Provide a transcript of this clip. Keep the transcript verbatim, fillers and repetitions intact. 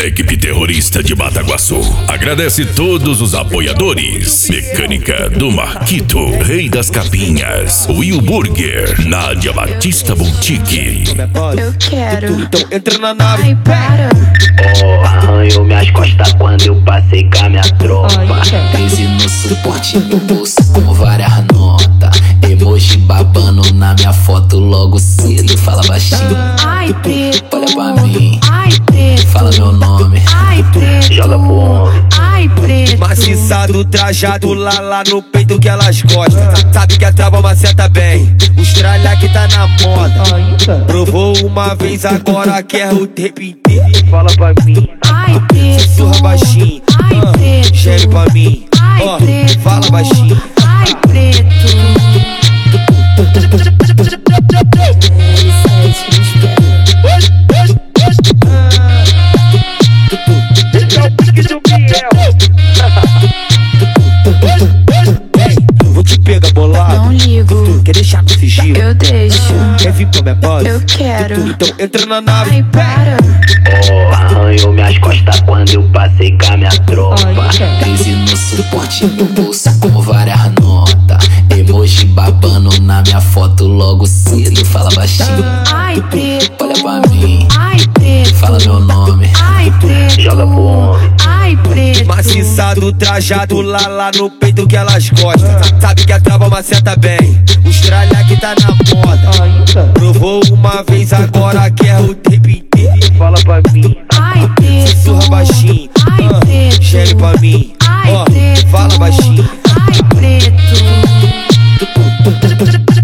Equipe terrorista de Bataguaçu agradece todos os apoiadores. Mecânica do Marquito, Rei das Capinhas, Will Burger, Nádia Batista Boutique. Eu quero. Então entra na nave. Ai, para. Oh, arranhou minhas costas quando eu passei com a minha tropa. Crise no suporte do bolso com várias notas. Emoji babando na minha foto logo cedo. Fala baixinho. Ai, preto. Olha pra mim. Ai, preto. Fala meu nome. Ai, preto. Joga pro homem. Ai, preto. Maciçado, trajado lá, lá no peito que elas gostam. Sabe que a trava maceta bem. Os tralha que tá na moda. Provou uma vez, agora quer o tempo inteiro. Fala pra mim. Ai, preto. Sussurra baixinho. Ai, preto. Gere pra mim. Ai, Ó, preto. fala baixinho. Ai, preto. Vou te pegar bolado. Não ligo. Quer deixar no sigilo? Eu deixo. Quer vir pra minha base? Eu quero. Então entra na nave. Ai, para. Oh, arranhou minhas costas quando eu passei com a minha tropa. Crise no suporte do bolso com várias notas. Emoji babando na minha foto logo cedo. Fala baixinho. Ai, preto. Olha pra mim. Ai, preto. Fala meu nome. Ai, preto. Joga pro homem. Ai, preto. Maciçado, trajado lá, lá no peito que elas gostam. Sabe que a trava maceta bem. Os tralha que tá na moda. Provou uma vez, agora quer o tempo inteiro. Fala pra mim. Ai, preto. Sussurra baixinho. Ai, preto. Gere pra mim. Ai, Ó, preto. fala baixinho. Ai, preto.